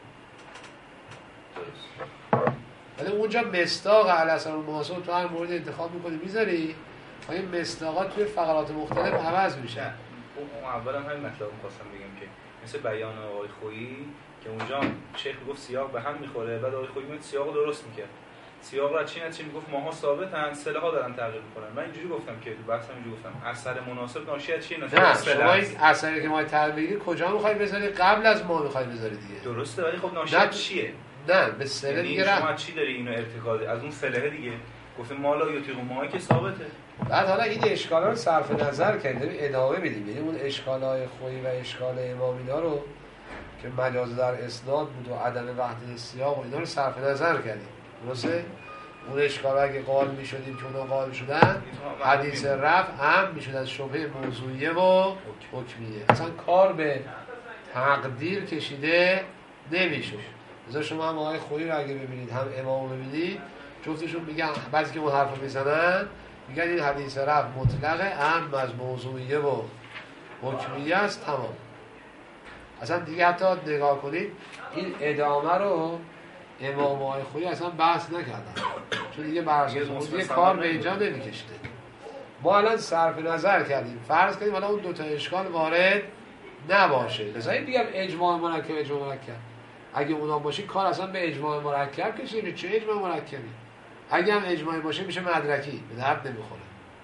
ولی اونجا مصداق الاثر المناسب تو هر مورد انتخاب میکنی میذاری و این مصداقات توی فقرات مختلف عوض میشه. اون اول هم همین مطلب می‌خواستم بگم که مثل بیان آقای خویی که اونجا شیخ گفت سیاق به هم میخوره، بعد آقای خویی سیاق درست میکرد. سیاق را چی نتیجه میگفت ماها ثابتن، اصطلاحا دارن تغییر میکنن. من اینجوری گفتم که تو بحثم اینجوری گفتم اثر مناسب ناشی از چیه؟ نه شما این اثری که ما تعبیری کجا میخوای بذاری؟ قبل از ما میخوای بذاری دیگه. درسته، ولی خب ناشی از چیه؟ نه به سله دیگه شما چی داری اینو ارتکاز از اون سله دیگه گفتم مالا یوتیقو ما که ثابته. بعد حالا این اشکالا رو صرف نظر کردیم ادامه میدیم، یعنی اون اشکالای خویی و اشکال امامینا رو که مجاز در اسناد بود و عدم وحدت سیاق و اینا رو صرف نظر کردیم. درسته؟ اون اشکالا اگه قائل میشدیم که اونا قائل شدن، حدیث رفع هم میشد از شبهه موضوعیه و حکمیه. اصلا کار به تقدیر کشیده نمیشد. مثلا شما هم آقای خویی رو اگه ببینید هم امام ببینید، جفتشون میگن، بعضی که اون حرف میزنن میگن این حدیث رفع مطلقه، هم از موضوعیه و حکمیه است، تمام. اصلا دیگه حتی نگاه کنید این ادامه رو امام آقای خویی اصلا بحث نکردن، چون دیگه براساس موضوعی کار به اینجا نمیکشته. ما الان صرف نظر کردیم، فرض کردیم الان اون دوتا اشکال وارد نباشه، مثلا دیگه اجماع مرکب اجماع مرکب اگه اونا باشه کار اصلا به اجماع مرکب کشیده. چه اجماع مرکبی؟ اگه هم اجماعی باشه میشه مدرکی، به درد نمیخوره.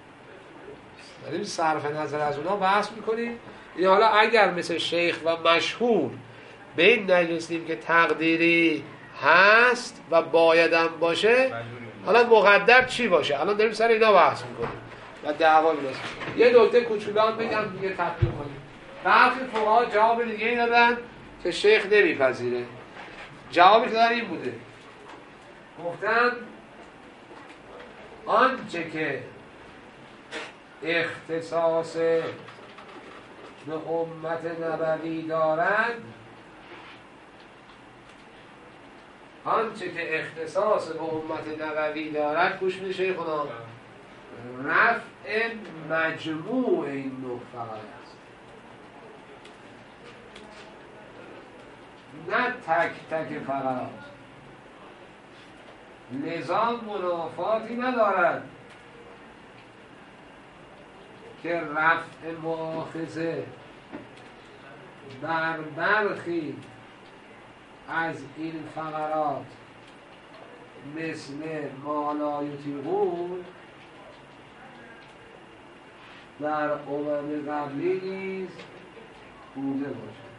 داریم صرف نظر از اونا بحث میکنیم. این حالا اگر مثل شیخ و مشهور به این نرسیدیم که تقدیری هست و بایدم باشه، حالا مقدر چی باشه؟ الان داریم سر اینا بحث میکنیم و دعوا میرسیم. یه نکته کوچولو بگم دیگه تطبیق کنیم. برخی فقها جواب دیگه ای دادن که شیخ نمیپذیره. جوابی که دادن این بوده، گفتن آنچه که اختصاص به امت نبوی دارد، آنچه که اختصاص به امت نبوی دارد، گوش میده شیخونا، رفع مجموع این نوع فقط است، نه تک تک فقرات. لذا منافاتی ندارد که رفع مؤاخذه بر برخی از این فقرات مثل ما لا یطیقون در امم قبلی نیز بوده باشد.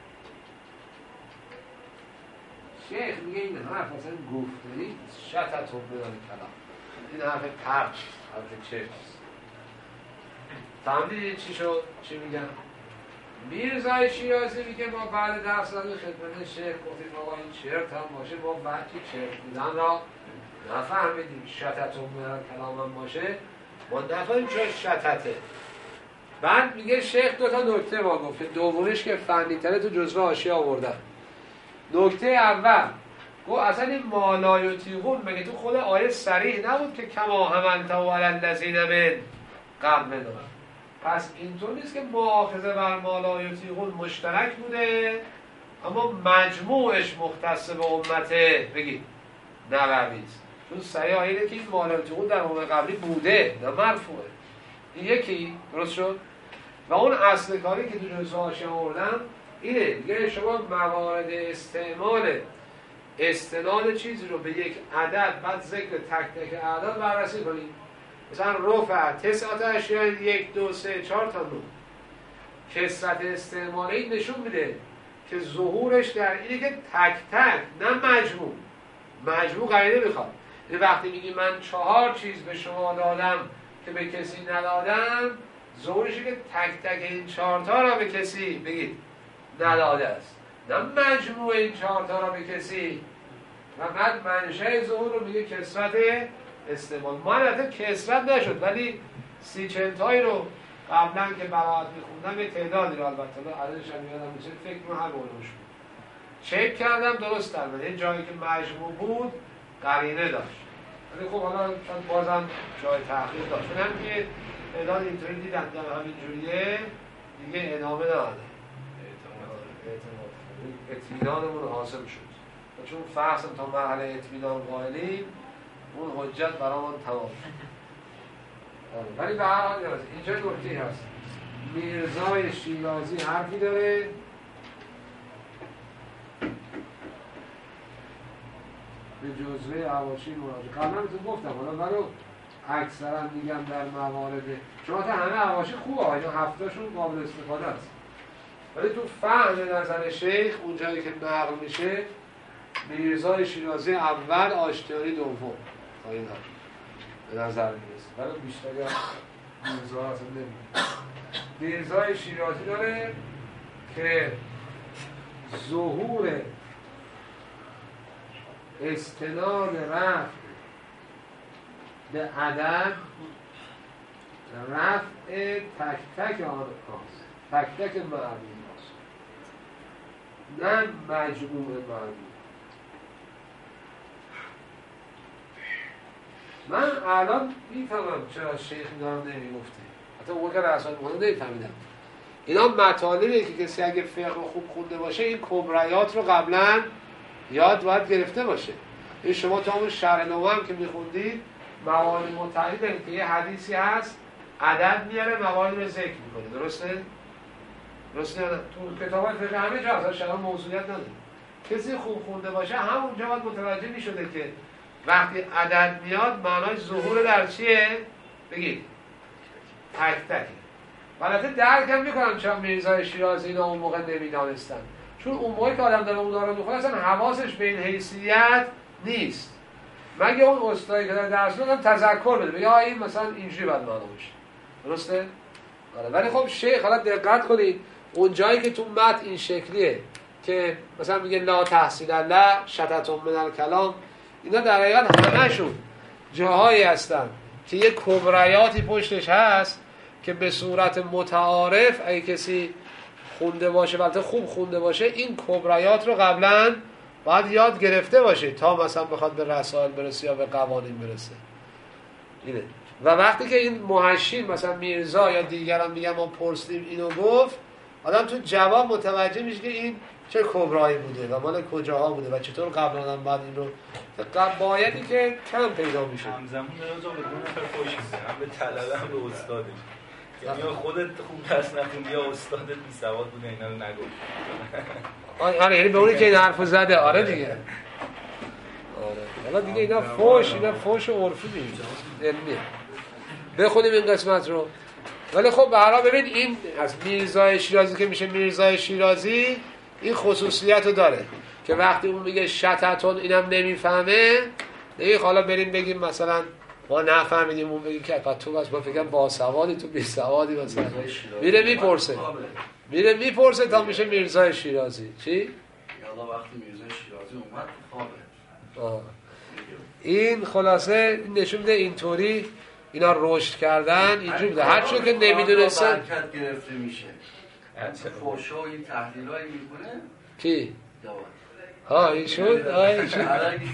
شیخ میگه این حرف اصلا گفتنی شتت و بیان کلام، این حرف پرچ، حرف چرس. فهمیدید چی شد؟ چی میگم؟ میرزای شیرازی میگه ما بعد درس دادن خدمت شیخ گفتیم آقا این چرت هم باشه، ما وقتی چرت بودن را نفهمیدیم، شتت و بیان کلام هم باشه ما نفهمیم چرا شتته. بعد میگه شیخ دو تا نکته ما گفته، دومیش که فنی تره تو جزوه حاشیه آوردن. نکته اول گو اصلا این ما لا یطیقون مگه تو خود آیه صریح نبود که کما حملته علی الذین من قبلنا؟ پس اینطور نیست که مؤاخذه بر ما لا یطیقون مشترک بوده اما مجموعش مختص به امته بگید نبوی است. چون صریح آیه که این ما لا یطیقون در امت قبلی بوده، نه مرفوعه. این یکی درست شد. و اون اصل کاری که تو جزوه حاشیه آوردم اینه دیگه، شما موارد استعمال استناد چیزی رو به یک عدد بعد ذکر تک تک اعداد بررسی کنید. مثلا رفع تسعت اشیاء یک دو سه چهار تا نو، کثرت استعمال این نشون میده که ظهورش در اینه که تک تک نه مجموع. مجموع قرینه میخواد. یعنی وقتی میگی من چهار چیز به شما دادم که به کسی ندادم، ظهورشه که تک تک این چهار تا را به کسی بگید نداده است، نه مجموع این چهار تا را به کسی. فقط منشأ ظهور رو میگه کثرت استعمال. ما البته کثرت نشد ولی سی چهل تایی رو قبلا که براعت میخوندم یه تعدادی رو البته عددش هم یادم میشه، فکر رو هم علومش بود چک کردم درست در یه جایی که مجموع بود قرینه داشت، ولی خب حالا چون بازم جای تحقیق داشت، چون هم که اعلان اینطوری دیدن در همین جوریه دیگه ادامه ندادن، اطمینانمون حاصل شد. و چون فحصم تا مرحله اطمینان قائلیم اون حجت برامون تمام شد. ولی به هر حال اینجا نکته هست، میرزای شیرازی حرفی داره به جزوه حواشی مراجعه. قبلا تو گفتم حالا برای اکثرا میگم در موارد شما تا همه حواشی خوبه، اینا هفتاشون قابل استفاده است، ولی تو فهم نظر شیخ اونجایی که نقل میشه میرزای شیرازی اول، آشتیانی دوم تا این هم به نظر میرسه، ولی بیشتری میرزا اصلا نمیده. میرزای شیرازی داره که ظهور استناد رفع به عدد رفع تک تک آن هاست، تک تک معلوم هاست، نه مجموع معلوم. من الان میفهمم چرا شیخ اینا رو نمیگفته، حتی اون که رسال مهندم نمیفهمیدم. اینا مطالبه که کسی اگه فقه رو خوب خونده باشه این کبریات رو قبلا یاد باید گرفته باشه. این شما تا اون شرح نو هم که میخوندید موانع متعدد دارید که یه حدیثی هست عدد میاره موانع رو ذکر میکنه، درسته؟ درسته؟ تو کتابات فقه همه جا هست، شرح موضوعیت نداره. کسی خوب خونده باشه همونجا باید متوجه میشده که وقتی عدد میاد معنای ظهور در چیه؟ بگید تک تک. البته درک هم میکنم چرا میرزای شیرازی اینا اون موقع نمیدانستن، چون اون موقع که آدم داره اون داره میخونه اصلا حواسش به این حیثیت نیست، مگه اون استادی که داره درس میده تذکر بده یا این مثلا اینجوری باید معنا باشه، درسته؟ آره. ولی خب شیخ حالا دقت کنید اون جایی که تو متن این شکلیه که مثلا میگه لا تحصیل الله شتت من الکلام، اینا در حقیقت همه‌شون جاهایی هستن که یک کبریاتی پشتش هست که به صورت متعارف اگه کسی خونده باشه البته خوب خونده باشه این کبریات رو قبلا باید یاد گرفته باشه تا مثلا بخواد به رسائل برسه یا به قوانین برسه. اینه. و وقتی که این محشین مثلا میرزا یا دیگران میگن ما پرسیدیم اینو گفت، آدم تو جواب متوجه میشه که این چه کبرایی بوده و مال کجاها بوده و چطور قبل آدم بعد این رو بایدی که کم پیدا میشه. همزمان راجع به دو نفر خوش میزنه، هم به طلبه هم به استادش. یعنی یا خودت خوب درس نخوندی یا استادت بی سواد بوده اینا رو نگفت. آره یعنی به اونی که این حرفو زده. آره دیگه. آره. حالا دیگه اینا فوش، اینا فوش عرفی نیست. علمیه. بخونیم این قسمت رو. ولی خب به هر حال ببین این از میرزای شیرازی که میشه میرزای شیرازی این خصوصیت رو داره که وقتی اون میگه شتتون اینم نمیفهمه دیگه حالا بریم بگیم مثلا ما نفهمیدیم اون بگیم که تو بس ما فکرم با سوادی تو بی سوادی مثلا میره میپرسه میره میپرسه تا میشه میرزای شیرازی. چی؟ یالا وقتی میرزای شیرازی اومد خوابه. آه. این خلاصه نشون میده اینطوری اینا رشد کردن اینجوری بوده هر چون که نمیدونستن برکت گرفته میشه. فوشا و این تحلیلایی میکنه کی؟ داوود ها ایشون ها ایشون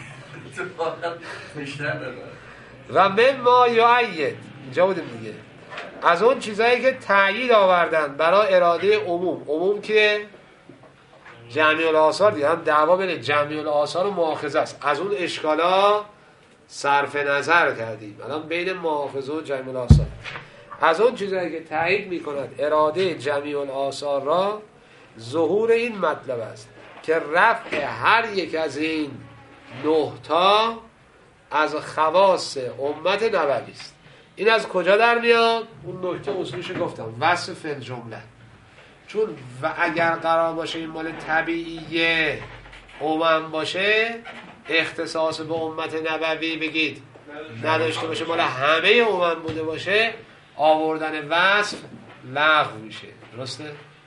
و مما یعید اینجا بودیم دیگه از اون چیزایی که تأیید آوردن برای اراده عموم. عموم که جمعی الآثار دیگه هم دعوا بین جمعی الآثار و مؤاخذه است. از اون اشکالا صرف نظر کردیم الان بین مؤاخذه و جمعی الآثار. از اون چیزایی که تأیید میکند اراده جمعی الآثار را ظهور این مطلب است که رفع هر یک از این نه تا از خواص امت نبوی است. این از کجا در میاد؟ اون نکته اصولش گفتم وصف فی الجمله. چون و اگر قرار باشه این مال طبیعیه امم باشه اختصاص به امت نبوی بگید نداشته باشه مال همه امم بوده باشه آوردن وصف لغو میشه. درسته؟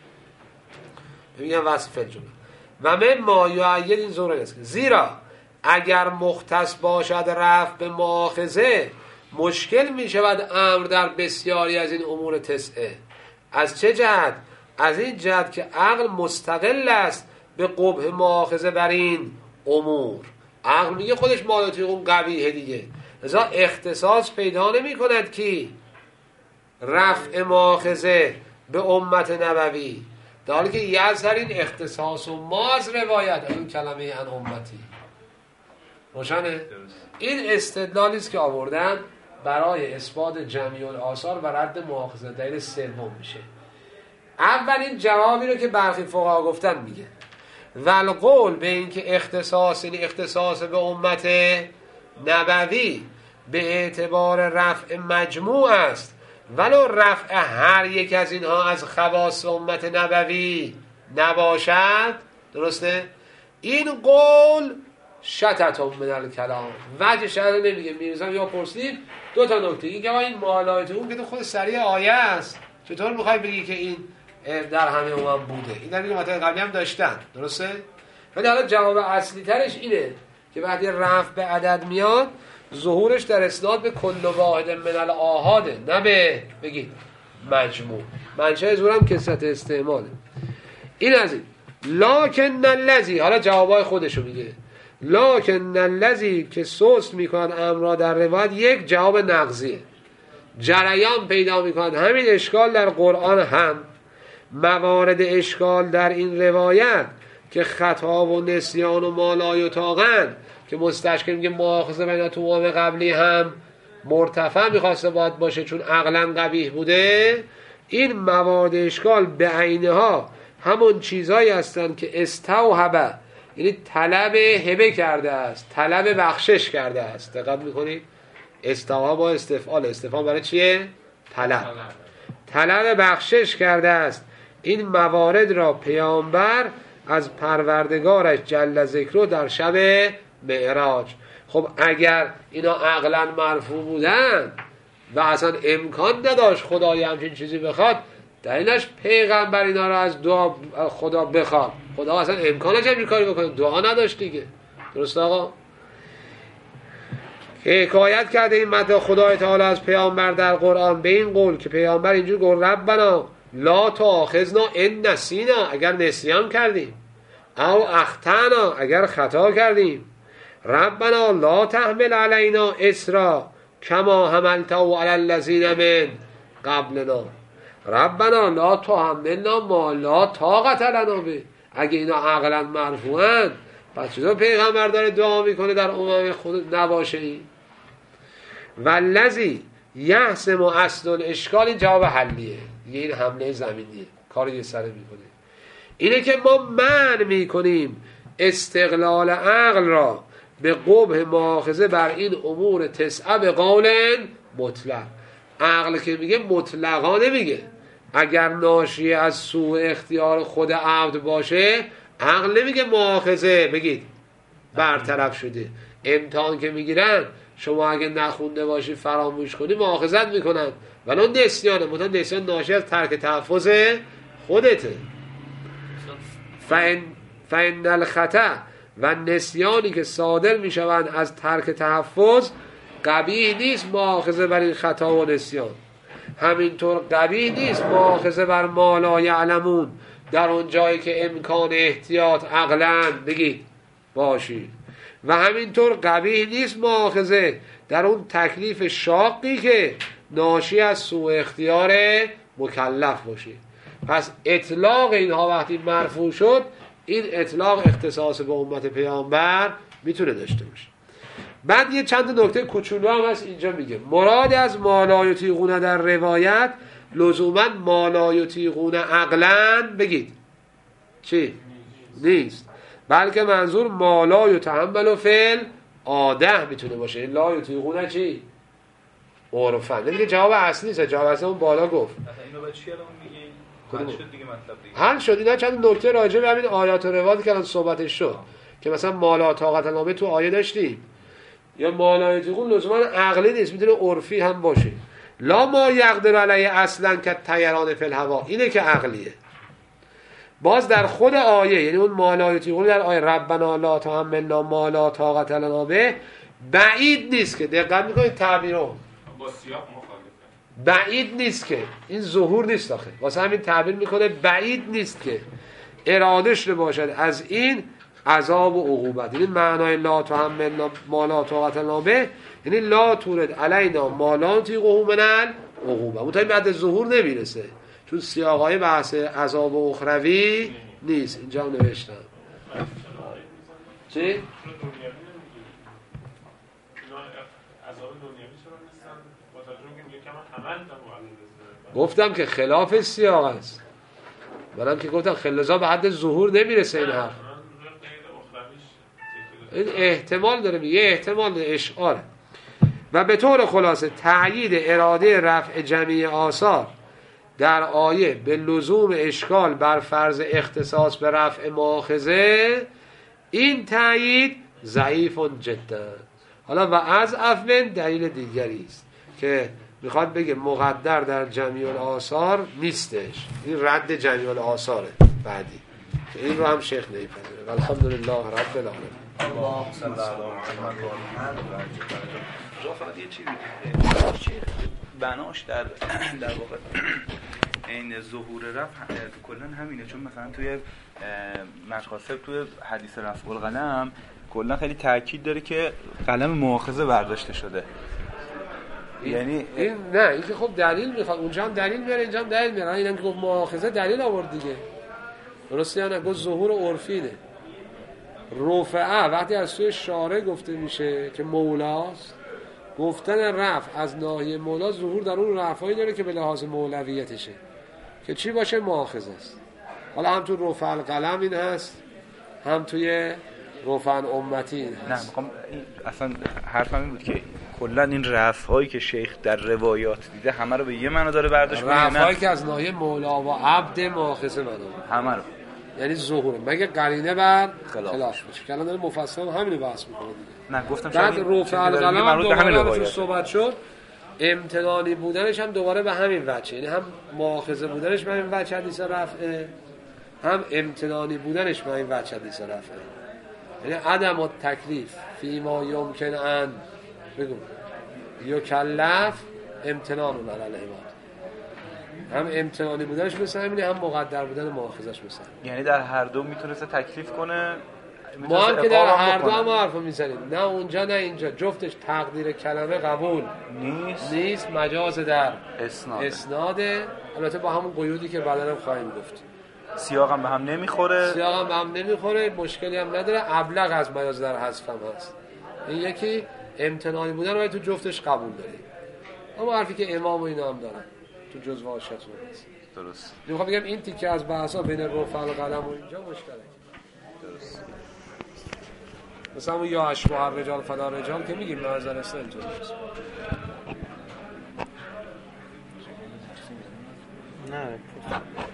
میگم وصف فی الجمله و من ما یعید این زوره است زیرا اگر مختص باشد رفع به مؤاخذه مشکل می شود امر در بسیاری از این امور تسعه. از چه جهت؟ از این جهت که عقل مستقل است به قبح مؤاخذه بر این امور. عقل میگه خودش مالوتی اون قبیحه دیگه لذا اختصاص پیدا نمی کند که رفع مؤاخذه به امت نبوی در حالی که یزهر این اختصاص و ما از روایت از اون کلمه ان امتی روشنه؟ این استدلالی است که آوردن برای اثبات جمعی الآثار و رد مؤاخذه. دلیل سوم میشه. اولین جوابی رو که برخی فقها گفتن میگه والقول به این که اختصاص این اختصاص به امت نبوی به اعتبار رفع مجموع است ولو رفع هر یک از اینها از خواص امت نبوی نباشد. درسته؟ این قول شتتون من الکلام وجه شهر نمیگه. میرزا یا پرسید دو تا نکته این که این مالایت اون که تو خود سریع آیه است چطور میخوای بگی که این در همه امم بوده؟ این در این مطلب قبلی هم داشتن. درسته؟ ولی حالا جواب اصلی ترش اینه که وقتی رفع به عدد میاد ظهورش در اسناد به کل واحد من الآحاده نه به بگید مجموع. منشأ ظهور هم کثرت استعماله. این از این لکن الذی حالا جوابای خودشو میگه لکن الذی که سست میکنند امر را در روایت یک جواب نقضیه جریان پیدا میکنند. همین اشکال در قرآن هم موارد اشکال در این روایت که خطا و نسیان و مالای و طاقن که مستشکل میگه مؤاخذه بین تو امام قبلی هم مرتفع میخواسته باید باشه چون عقلا قبیح بوده. این موارد اشکال به عینها همون چیزایی هستند که استوهبه یعنی طلب هبه کرده است طلب بخشش کرده است. دقت میکنید استوها با استفعال استفعال برای چیه؟ طلب طلب بخشش کرده است. این موارد را پیامبر از پروردگارش جل ذکرو در شب معراج. خب اگر اینا عقلا مرفوع بودن و اصلا امکان نداشت خدای همچین چیزی بخواد دلیلش پیغمبر اینا را از دعا خدا بخواد. خدا اصلا امکانش همین کاری بکنه دعا نداشت دیگه. درست آقا؟ حکایت کرده این مدح خدای تعالی از پیامبر در قرآن به این قول که پیامبر اینجور گفت ربنا لا تؤاخذنا ان نسینا، اگر نسیان کردیم، او اخطأنا، اگر خطا کردیم، ربنا لا تحمل علینا اسرا کما حملته علی الذین من قبلنا، ربنا لا تحملنا ما لا طاقت لنا به. اگه اینا عقلا مرفوعن پس چطور پیغمبر داره دعا میکنه در امم خود نباشه این؟ والذی یحسم اصل الاشکال، این جواب حلیه، یه این حمله زمینیه، کار یه سره میکنه، اینه که ما منع میکنیم استقلال عقل را به قبح مؤاخذه بر این امور تسعه به قول مطلق. عقل که میگه مطلقا نمیگه، اگر ناشی از سوء اختیار خود عبد باشه عقل نمیگه مؤاخذه بگید برطرف شده. امتحان که میگیرن شما اگه نخونده باشی فراموش کنی مؤاخذت میکنن، ولی اون نسیانه، مطمئن نسیان ناشی از ترک تحفظ خودته. فان فان الخطأ و نسیانی که صادر میشوند از ترک تحفظ قبیح نیست مؤاخذه بر این خطا و نسیان، همینطور قبیح نیست مؤاخذه بر ما لا یعلمون، در اون جایی که امکان احتیاط عقلاً بگید باشی، و همینطور قبیح نیست مؤاخذه در اون تکلیف شاقی که ناشی از سوء اختیار مکلف باشه. پس اطلاق اینها وقتی مرفوع شد، این اطلاق اختصاص به امت پیامبر میتونه داشته باشه. بعد یه چند نکته کوچولو هم هست اینجا میگه مراد از ما لا یطیقون در روایت لزوما ما لا یطیقون عقلا بگید چی؟ نیست، بلکه منظور ما لا یتحمل فعل عاده میتونه باشه. لا یطیقون چی؟ عرفا. دیگه جواب اصلی نیست، جواب اصلی اون بالا گفت. اینو بعد چی الان میگی؟ حل شد دیگه مطلب دیگه. حل شد. اینا چند نکته راجع به همین آیات و روایات که الان صحبتش شد که مثلا ما لا طاقت لنا به تو آیه داشتیم، یا ما لا یطیقون لزوما عقلی نیست، میتونه عرفی هم باشه. لا ما یقدر علیه اصلا که طیران فی الهوا، اینه که عقلیه. باز در خود آیه، یعنی اون ما لا یطیقون در آیه ربنا لا تحملنا ما لا طاقت لنا به، بعید نیست که دقت میکنید تعبیرو با سیاق مخالفه، بعید نیست که این ظهور نیست آخه، واسه همین تعبیر میکنه بعید نیست که اراده شده باشد از این عذاب و عقوبت. یعنی معنای لا تحملنا ما لا طاقت لنا به یعنی لا تورد علینا ما لا نطیقه من العقوبه. متأ بعد ظهور نمیرسه، چون سیاقای بحث عذاب و اخروی نیست. اینجا هم نوشتم چی؟ عذاب دنیوی چرا نیستن؟ با توجه به اینکه کما حمل تا گفتم که خلاف سیاق است، منم که گفتم خلازا به حد ظهور نمیرسه این حرف. این احتمال داره، یه احتمال داره، اشعاره. و به طور خلاصه تأیید اراده رفع جمعی آثار در آیه به لزوم اشکال بر فرض اختصاص به رفع مؤاخذه، این تأیید ضعیف جدا. حالا و از افون دلیل دیگری است که میخواد بگه مقدر در جمعی الآثار نیستش، این رد جمعی الآثاره بعدی که این رو هم شیخ نمیپذیره. الحمدلله رب العالمین. اللهم صل علی محمد و آل محمد. فقط یه چیزی بناش در در واقع این ظهور رفع کلا همینه، چون مثلا توی مقاصد توی حدیث رفع القلم کلا خیلی تاکید داره که قلم مؤاخذه برداشته شده. یعنی این نه، این که خب دلیل میخواد، اونجا هم دلیل میاره اینجا هم دلیل میاره. اینم که گفت مؤاخذه دلیل آورد دیگه، درسته یا نه؟ گفت ظهور عرفینه. رفعه وقتی از سوی شارع گفته میشه که مولاست، گفتن رفع از ناحیه مولا ظهور در اون رفعی داره که به لحاظ مولویتشه که چی باشه؟ مؤاخذه است. حالا هم تو رفع القلم این هست، هم توی رفع امتی این هست. نه میخوام اصلا حرفم این بود که کلا این رفعایی که شیخ در روایات دیده همه رو به یه معنی داره برداشت می‌کنه. رفعایی که از ناحیه مولا و عبد مؤاخذه معنی همه رو، یعنی ظهور مگه قرینه بر خلاف باشه که الان داره مفصل همین رو بحث می‌کنه دیگه. نه گفتم بعد رفع القلم هم دوباره تو صحبت شد، امتنانی بودنش هم دوباره به همین وجه، یعنی هم مؤاخذه بودنش به همین وجه حدیث رفعه، هم امتنانی بودنش به همین وجه حدیث رفعه. یعنی عدم التکلیف فی ما یمکن ان بگو یکلف امتنان علی العباد، هم امتنانی بودنش مثل همینه، هم مقدر بودن مؤاخذش مثل همینه. یعنی در هر دو میتونسته تکلیف کنه. ما هم که در هر دو هم حرفو میزنیم، نه اونجا نه اینجا، جفتش تقدیر کلمه قبول نیست نیست مجاز در اسناده. اسناده البته با همون قیودی که بعداً خواهیم گفت. سیاق هم به هم نمیخوره، سیاق هم به هم نمیخوره، مشکلی هم نداره، ابلغ از مجاز در حذف هم هست. این یکی امتنانی بودن رو تو جفتش قبول داریم، اما حرفی که امام و اینا هم دارن تو جزء واشتون هست. درست. میخوام بگم این تیکه از بحثا بین رفع و قلم و اینجا مشترکه. درست. مثلا اون یا اشباح الرجال فلا رجال که میگیم نظر است اینطوری است. نه